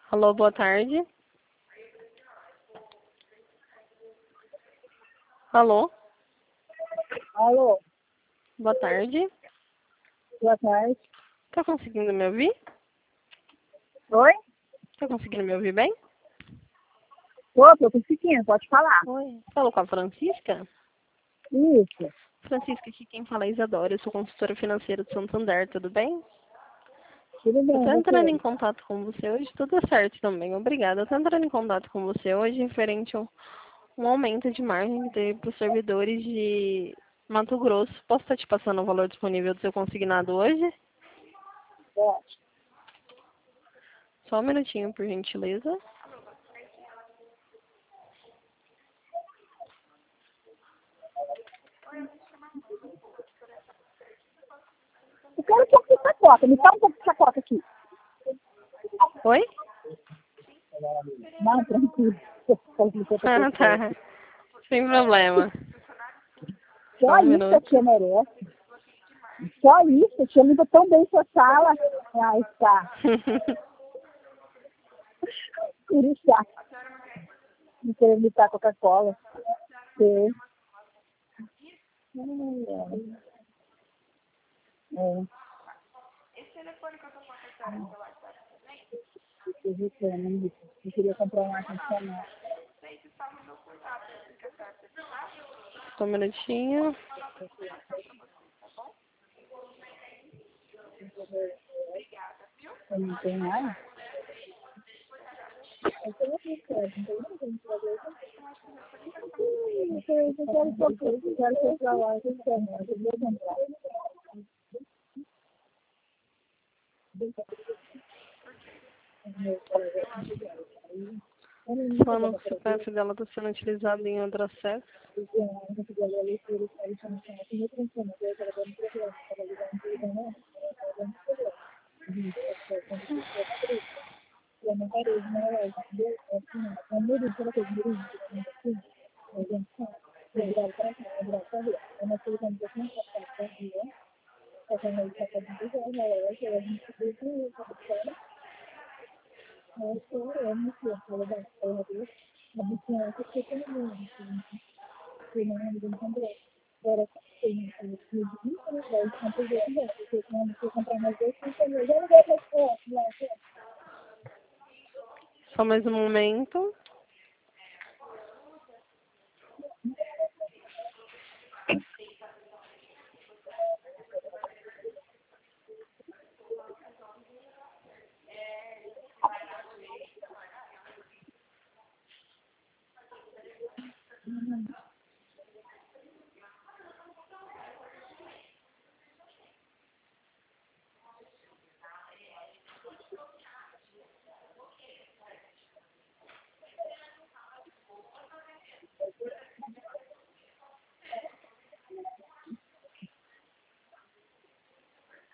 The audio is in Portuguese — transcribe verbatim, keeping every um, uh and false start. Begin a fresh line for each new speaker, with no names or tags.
Alô, boa tarde. Alô,
Alô,
boa tarde.
boa tarde.
Tá conseguindo me ouvir?
Oi?
Tá conseguindo me ouvir bem?
Ô, tô conseguindo, pode falar.
Oi. Falou com a Francisca?
Isso,
Francisca, aqui quem fala é Isadora, eu sou consultora financeira do Santander, tudo bem?
tudo
Eu
bem,
tô entrando
você?
em contato com você hoje, tudo certo também, obrigada. Eu tô entrando em contato com você hoje referente a um, um aumento de margem para os servidores de Mato Grosso. Posso estar te passando o valor disponível do seu consignado hoje?
Pode.
Só um minutinho, por gentileza.
Eu quero um pouco de sacota, me dá um pouco de sacota aqui.
Oi?
Não, tranquilo.
Ah, tá. Sem problema. Só
Só
um
isso que a
minuto.
tia merece. Só isso, a tia limpa tão bem sua sala. Ai, tá. Curixá. Não querer imitar Coca-Cola. Sim. É. Eu vi que eu não- eu queria comprar um ar-condicionado.
Só um minutinho.
Eu não tenho ar. Eu tenho aqui, cara. Não tem ninguém pra ver. Eu quero eu quero pouco, eu quero comprar o ar-condicionado. Eu vou comprar.
Falando que o C P F dela está sendo utilizado em outro acesso. Só mais um momento.